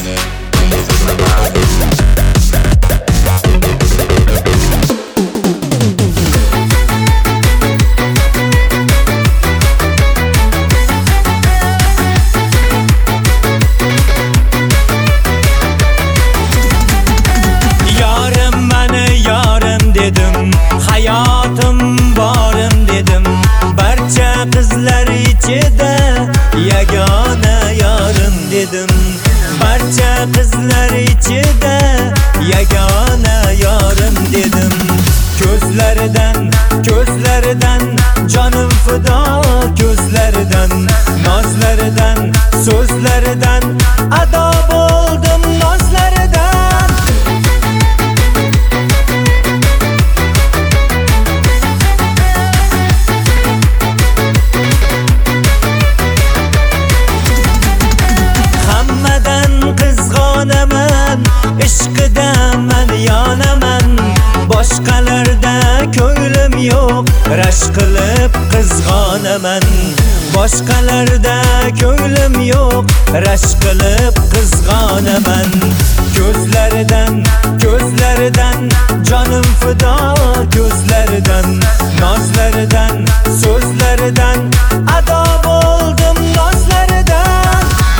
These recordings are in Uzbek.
Hayatım borim dedim, barcha qizlar ichida yagona yorim dedim. Barcha qizlar ichida yagona yorim dedim. Ko'zlaridan jonim fido, ko'zlaridan, nozlaridan, so'zlaridan ado bo'ldim nozlaridan. Ishqida men yonaman, boshqalarda ko'nglim yo'q, rashk qilib qizg'onaman. Boshqalarda ko'nglim yo'q, rashk qilib qizg'onaman. Ko'zlaridan jonim fido, ko'zlaridan, nozlaridan, so'zlaridan ado bo'ldim nozlaridan.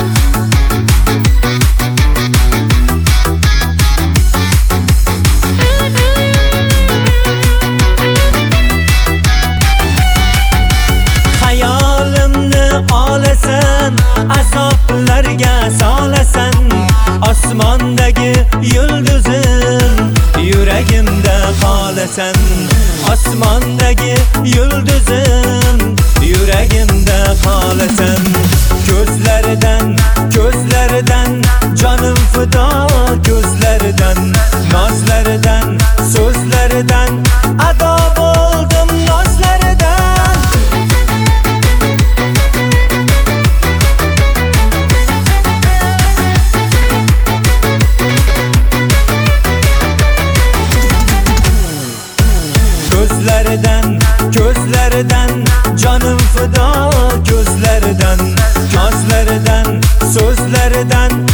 Azoblarga solasan, osmondagi yulduzim, yuragimda qolasan. Osmondagi yulduzim, yuragimda qolasan. Ko'zlaridan jonim fido, ko'zlaridan, nozlaridan, so'zlaridan ado bo'ldim nozlaridan. Ko'zlaridan jonim fido, ko'zlaridan, nozlaridan, so'zlaridan